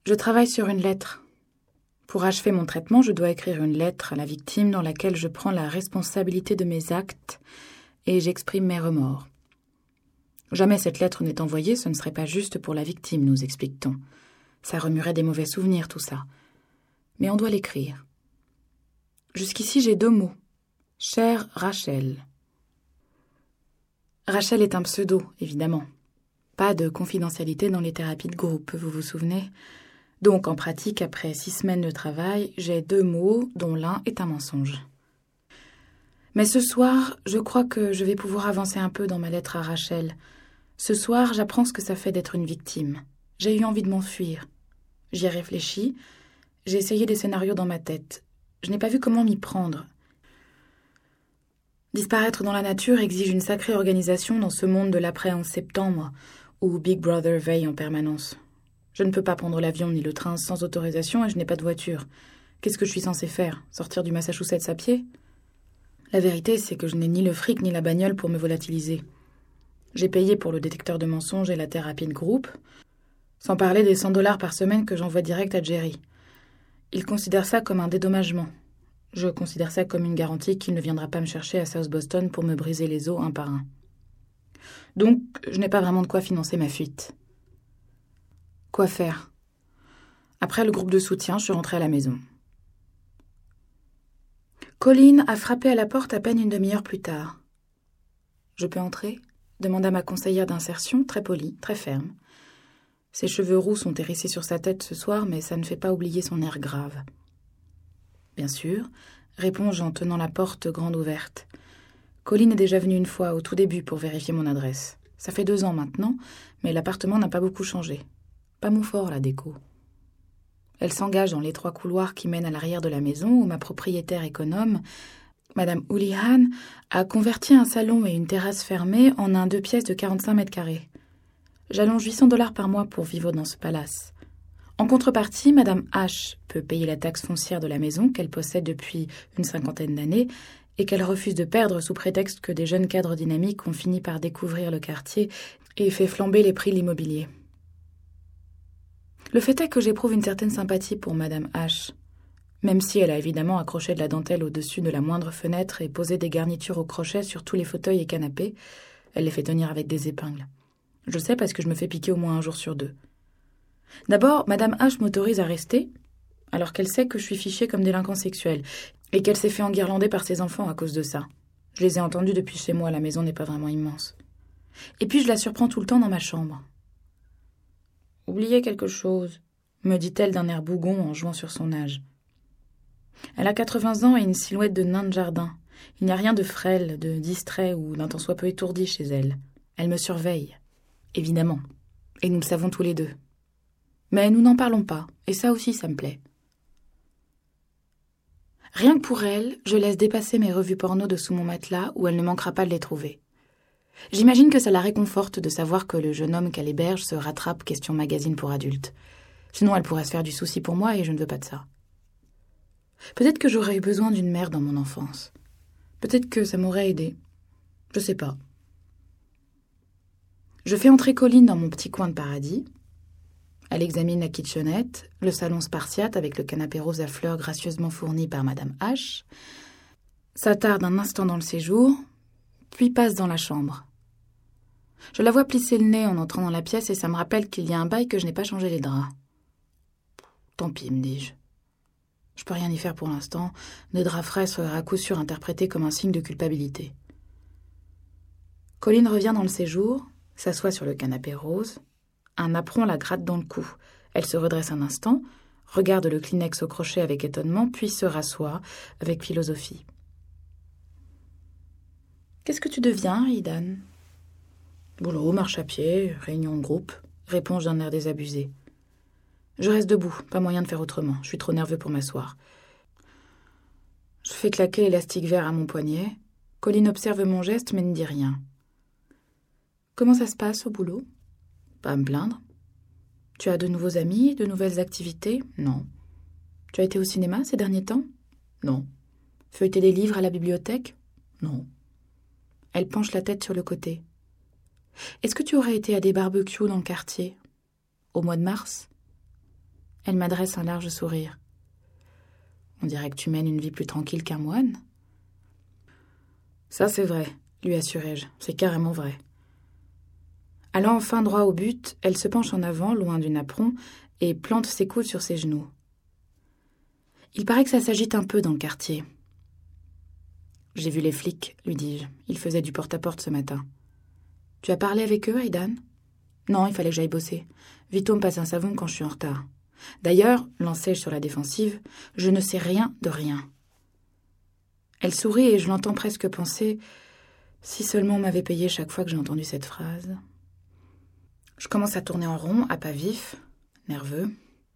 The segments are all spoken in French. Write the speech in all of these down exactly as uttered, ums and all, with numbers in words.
Je travaille sur une lettre. Pour achever mon traitement, je dois écrire une lettre à la victime dans laquelle je prends la responsabilité de mes actes et j'exprime mes remords. Jamais cette lettre n'est envoyée, ce ne serait pas juste pour la victime, nous explique-t-on. Ça remuerait des mauvais souvenirs, tout ça. Mais on doit l'écrire. Jusqu'ici, j'ai deux mots. Chère Rachel. Rachel est un pseudo, évidemment. Pas de confidentialité dans les thérapies de groupe, vous vous souvenez ? Donc, en pratique, après six semaines de travail, j'ai deux mots, dont l'un est un mensonge. Mais ce soir, je crois que je vais pouvoir avancer un peu dans ma lettre à Rachel. Ce soir, j'apprends ce que ça fait d'être une victime. J'ai eu envie de m'enfuir. J'y ai réfléchi. J'ai essayé des scénarios dans ma tête. Je n'ai pas vu comment m'y prendre. Disparaître dans la nature exige une sacrée organisation dans ce monde de l'après onze septembre, où Big Brother veille en permanence. Je ne peux pas prendre l'avion ni le train sans autorisation et je n'ai pas de voiture. Qu'est-ce que je suis censée faire ? Sortir du Massachusetts à pied ? La vérité, c'est que je n'ai ni le fric ni la bagnole pour me volatiliser. J'ai payé pour le détecteur de mensonges et la thérapie de groupe, sans parler des cent dollars par semaine que j'envoie direct à Jerry. Il considère ça comme un dédommagement. Je considère ça comme une garantie qu'il ne viendra pas me chercher à South Boston pour me briser les os un par un. Donc, je n'ai pas vraiment de quoi financer ma fuite. Quoi faire ? Après le groupe de soutien, je suis rentrée à la maison. Colleen a frappé à la porte à peine une demi-heure plus tard. « Je peux entrer ?» demanda ma conseillère d'insertion, très polie, très ferme. Ses cheveux roux sont hérissés sur sa tête ce soir, mais ça ne fait pas oublier son air grave. « Bien sûr, » réponds-je en tenant la porte grande ouverte. Colleen est déjà venue une fois, au tout début, pour vérifier mon adresse. Ça fait deux ans maintenant, mais l'appartement n'a pas beaucoup changé. Pas mon fort, la déco. Elle s'engage dans l'étroit couloir qui mène à l'arrière de la maison où ma propriétaire économe, Madame Houlihan, a converti un salon et une terrasse fermée en un deux pièces de quarante-cinq mètres carrés. J'allonge huit cents dollars par mois pour vivre dans ce palace. En contrepartie, Madame H peut payer la taxe foncière de la maison qu'elle possède depuis une cinquantaine d'années et qu'elle refuse de perdre sous prétexte que des jeunes cadres dynamiques ont fini par découvrir le quartier et fait flamber les prix de l'immobilier. Le fait est que j'éprouve une certaine sympathie pour Madame H, même si elle a évidemment accroché de la dentelle au-dessus de la moindre fenêtre et posé des garnitures au crochet sur tous les fauteuils et canapés. Elle les fait tenir avec des épingles. Je sais parce que je me fais piquer au moins un jour sur deux. D'abord, Madame H m'autorise à rester, alors qu'elle sait que je suis fichée comme délinquant sexuel et qu'elle s'est fait enguirlander par ses enfants à cause de ça. Je les ai entendus depuis chez moi, la maison n'est pas vraiment immense. Et puis je la surprends tout le temps dans ma chambre. « Oubliez quelque chose », me dit-elle d'un air bougon en jouant sur son âge. Elle a quatre-vingts ans et une silhouette de nain de jardin. Il n'y a rien de frêle, de distrait ou d'un tant soit peu étourdi chez elle. Elle me surveille, évidemment, et nous le savons tous les deux. Mais nous n'en parlons pas, et ça aussi, ça me plaît. Rien que pour elle, je laisse dépasser mes revues porno de sous mon matelas où elle ne manquera pas de les trouver. J'imagine que ça la réconforte de savoir que le jeune homme qu'elle héberge se rattrape question magazine pour adultes. Sinon, elle pourrait se faire du souci pour moi et je ne veux pas de ça. Peut-être que j'aurais eu besoin d'une mère dans mon enfance. Peut-être que ça m'aurait aidé. Je sais pas. Je fais entrer Colleen dans mon petit coin de paradis. Elle examine la kitchenette, le salon spartiate avec le canapé rose à fleurs gracieusement fourni par Madame H, s'attarde un instant dans le séjour, puis passe dans la chambre. Je la vois plisser le nez en entrant dans la pièce et ça me rappelle qu'il y a un bail que je n'ai pas changé les draps. Tant pis, me dis-je. Je peux rien y faire pour l'instant. Des draps frais seraient à coup sûr interprétés comme un signe de culpabilité. Colleen revient dans le séjour, s'assoit sur le canapé rose. Un apron la gratte dans le cou. Elle se redresse un instant, regarde le Kleenex au crochet avec étonnement, puis se rassoit avec philosophie. « Qu'est-ce que tu deviens, Aidan ?»« Boulot, marche à pied, réunion de groupe, » réponds-je d'un air désabusé. Je reste debout, pas moyen de faire autrement, je suis trop nerveux pour m'asseoir. Je fais claquer l'élastique vert à mon poignet. Colleen observe mon geste mais ne dit rien. « Comment ça se passe au boulot ?»« Pas à me plaindre. »« Tu as de nouveaux amis, de nouvelles activités ?»« Non. »« Tu as été au cinéma ces derniers temps ?»« Non. »« Feuilleté des livres à la bibliothèque ?»« Non. » Elle penche la tête sur le côté. « Est-ce que tu aurais été à des barbecues dans le quartier ? Au mois de mars ?» Elle m'adresse un large sourire. On dirait que tu mènes une vie plus tranquille qu'un moine. Ça, c'est vrai, lui assurai-je. C'est carrément vrai. Allant enfin droit au but, elle se penche en avant, loin du napperon, et plante ses coudes sur ses genoux. Il paraît que ça s'agite un peu dans le quartier. J'ai vu les flics, lui dis-je. Ils faisaient du porte-à-porte ce matin. Tu as parlé avec eux, Aidan ? Non, il fallait que j'aille bosser. Vito me passe un savon quand je suis en retard. D'ailleurs, lancai-je sur la défensive, je ne sais rien de rien. Elle sourit et je l'entends presque penser « Si seulement on m'avait payé chaque fois que j'ai entendu cette phrase. » Je commence à tourner en rond, à pas vif, nerveux.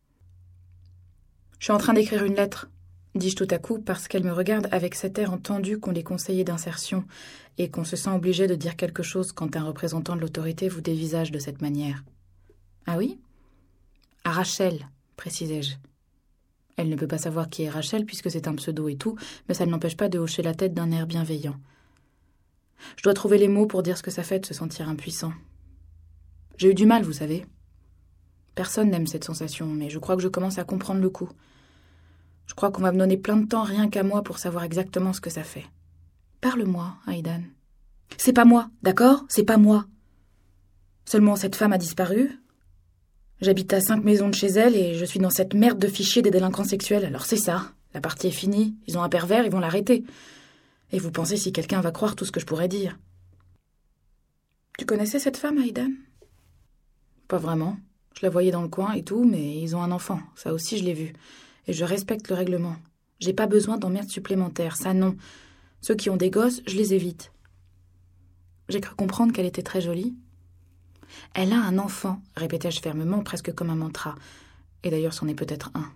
« Je suis en train d'écrire une lettre, » dis-je tout à coup, parce qu'elle me regarde avec cet air entendu qu'ont les conseillers d'insertion et qu'on se sent obligé de dire quelque chose quand un représentant de l'autorité vous dévisage de cette manière. « Ah oui ? À Rachel, précisai-je. Elle ne peut pas savoir qui est Rachel puisque c'est un pseudo et tout, mais ça ne l'empêche pas de hocher la tête d'un air bienveillant. Je dois trouver les mots pour dire ce que ça fait de se sentir impuissant. J'ai eu du mal, vous savez. Personne n'aime cette sensation, mais je crois que je commence à comprendre le coup. Je crois qu'on va me donner plein de temps rien qu'à moi pour savoir exactement ce que ça fait. Parle-moi, Aidan. C'est pas moi, d'accord ? C'est pas moi. Seulement cette femme a disparu. J'habite à cinq maisons de chez elle et je suis dans cette merde de fichier des délinquants sexuels. Alors c'est ça, la partie est finie, ils ont un pervers, ils vont l'arrêter. Et vous pensez si quelqu'un va croire tout ce que je pourrais dire. Tu connaissais cette femme, Aidan ? Pas vraiment. Je la voyais dans le coin et tout, mais ils ont un enfant, ça aussi je l'ai vu. Et je respecte le règlement. J'ai pas besoin d'emmerdes supplémentaires, ça non. Ceux qui ont des gosses, je les évite. J'ai cru comprendre qu'elle était très jolie. Elle a un enfant, répétai-je fermement, presque comme un mantra. Et d'ailleurs, c'en est peut-être un.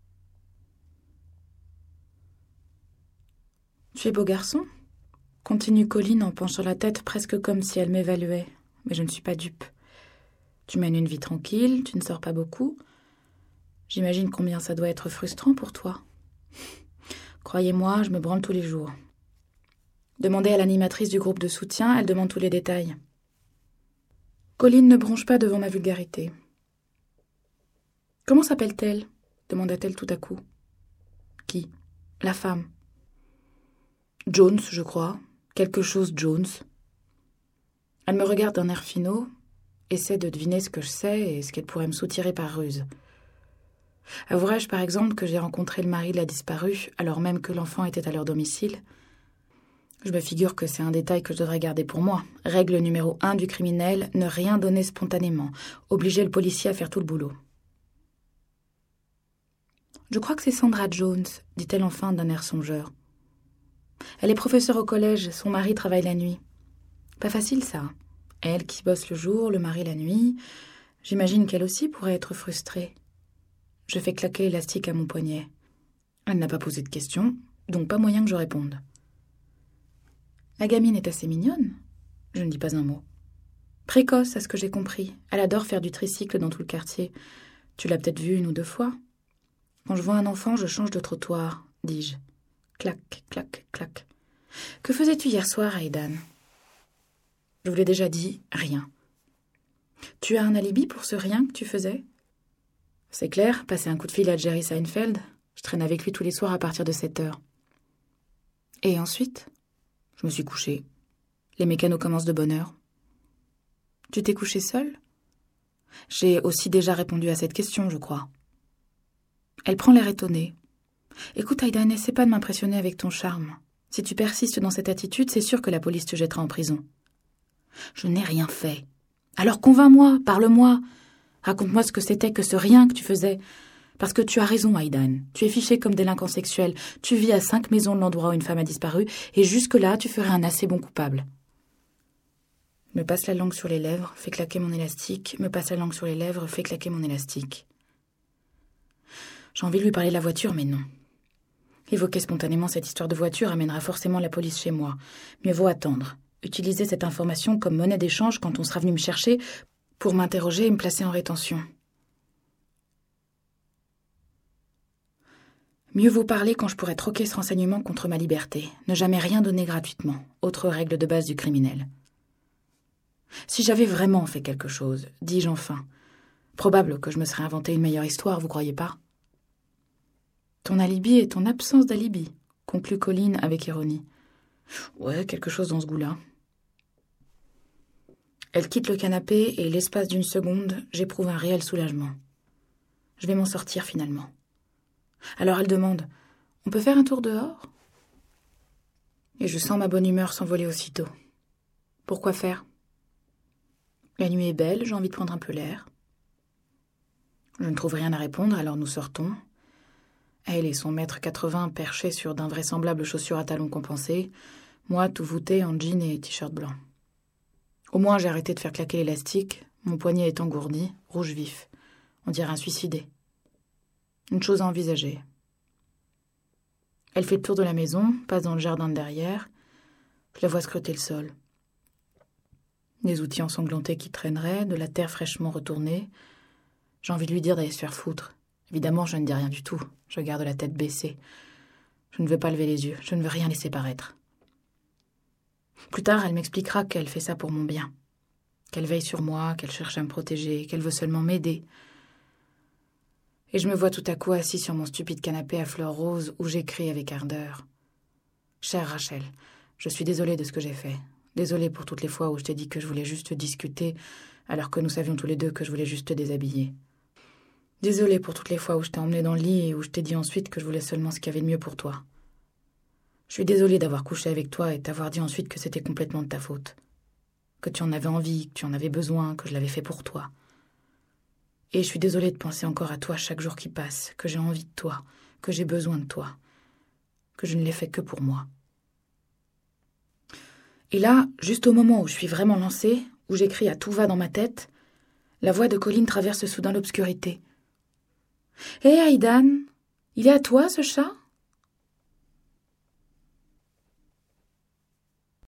Tu es beau garçon ? Continue Colline en penchant la tête presque comme si elle m'évaluait. Mais je ne suis pas dupe. Tu mènes une vie tranquille, tu ne sors pas beaucoup. J'imagine combien ça doit être frustrant pour toi. Croyez-moi, je me branle tous les jours. Demandez à l'animatrice du groupe de soutien, elle demande tous les détails. Colline ne bronche pas devant ma vulgarité. « Comment s'appelle-t-elle » demanda-t-elle tout à coup. « Qui ?»« La femme. »« Jones, je crois. Quelque chose Jones. » Elle me regarde d'un air finaud, essaie de deviner ce que je sais et ce qu'elle pourrait me soutirer par ruse. Avouerai-je par exemple que j'ai rencontré le mari de la disparue alors même que l'enfant était à leur domicile ? Je me figure que c'est un détail que je devrais garder pour moi. Règle numéro un du criminel, ne rien donner spontanément. Obliger le policier à faire tout le boulot. « Je crois que c'est Sandra Jones, » dit-elle enfin d'un air songeur. « Elle est professeure au collège, son mari travaille la nuit. Pas facile ça. Elle qui bosse le jour, le mari la nuit. J'imagine qu'elle aussi pourrait être frustrée. » Je fais claquer l'élastique à mon poignet. Elle n'a pas posé de questions, donc pas moyen que je réponde. La gamine est assez mignonne. Je ne dis pas un mot. Précoce, à ce que j'ai compris. Elle adore faire du tricycle dans tout le quartier. Tu l'as peut-être vue une ou deux fois. Quand je vois un enfant, je change de trottoir, dis-je. Clac, clac, clac. Que faisais-tu hier soir, Aidan ? Je vous l'ai déjà dit, rien. Tu as un alibi pour ce rien que tu faisais ? C'est clair, passer un coup de fil à Jerry Seinfeld. Je traîne avec lui tous les soirs à partir de sept heures. Et ensuite ? Je me suis couchée. Les mécanos commencent de bonne heure. Tu t'es couchée seule ? J'ai aussi déjà répondu à cette question, je crois. Elle prend l'air étonnée. Écoute, Aidan, n'essaie pas de m'impressionner avec ton charme. Si tu persistes dans cette attitude, c'est sûr que la police te jettera en prison. Je n'ai rien fait. Alors convainc-moi, parle-moi. Raconte-moi ce que c'était que ce rien que tu faisais. Parce que tu as raison, Aidan. Tu es fiché comme délinquant sexuel. Tu vis à cinq maisons de l'endroit où une femme a disparu, et jusque-là, tu ferais un assez bon coupable. Me passe la langue sur les lèvres, fait claquer mon élastique. Me passe la langue sur les lèvres, fait claquer mon élastique. J'ai envie de lui parler de la voiture, mais non. Évoquer spontanément cette histoire de voiture amènera forcément la police chez moi. Mieux vaut attendre. Utiliser cette information comme monnaie d'échange quand on sera venu me chercher pour m'interroger et me placer en rétention. Mieux vaut parler quand je pourrais troquer ce renseignement contre ma liberté. Ne jamais rien donner gratuitement. Autre règle de base du criminel. Si j'avais vraiment fait quelque chose, dis-je enfin, Probable que je me serais inventé une meilleure histoire, vous croyez pas? Ton alibi est ton absence d'alibi, conclut Colline avec ironie. Ouais, quelque chose dans ce goût-là. Elle quitte le canapé et, l'espace d'une seconde, j'éprouve un réel soulagement. Je vais m'en sortir finalement. Alors elle demande « On peut faire un tour dehors ?» Et je sens ma bonne humeur s'envoler aussitôt. Pourquoi faire? La nuit est belle, j'ai envie de prendre un peu l'air. Je ne trouve rien à répondre, alors nous sortons. Elle et son mètre quatre-vingts perchés sur d'invraisemblables chaussures à talons compensés, moi tout voûté en jean et t-shirt blanc. Au moins j'ai arrêté de faire claquer l'élastique, mon poignet est engourdi, rouge vif. On dirait un suicidé. Une chose à envisager. Elle fait le tour de la maison, passe dans le jardin de derrière. Je la vois scruter le sol. Des outils ensanglantés qui traîneraient, de la terre fraîchement retournée. J'ai envie de lui dire d'aller se faire foutre. Évidemment, je ne dis rien du tout. Je garde la tête baissée. Je ne veux pas lever les yeux. Je ne veux rien laisser paraître. Plus tard, elle m'expliquera qu'elle fait ça pour mon bien. Qu'elle veille sur moi, qu'elle cherche à me protéger, qu'elle veut seulement m'aider. Et je me vois tout à coup assis sur mon stupide canapé à fleurs roses où j'écris avec ardeur. Chère Rachel, je suis désolée de ce que j'ai fait. Désolée pour toutes les fois où je t'ai dit que je voulais juste discuter, alors que nous savions tous les deux que je voulais juste te déshabiller. Désolée pour toutes les fois où je t'ai emmenée dans le lit et où je t'ai dit ensuite que je voulais seulement ce qu'il y avait de mieux pour toi. Je suis désolée d'avoir couché avec toi et t'avoir dit ensuite que c'était complètement de ta faute. Que tu en avais envie, que tu en avais besoin, que je l'avais fait pour toi. Et je suis désolée de penser encore à toi chaque jour qui passe, que j'ai envie de toi, que j'ai besoin de toi, que je ne l'ai fait que pour moi. Et là, juste au moment où je suis vraiment lancée, où j'écris à tout va dans ma tête, la voix de Colline traverse soudain l'obscurité. « Hé, hey, Aïdan, il est à toi, ce chat ?»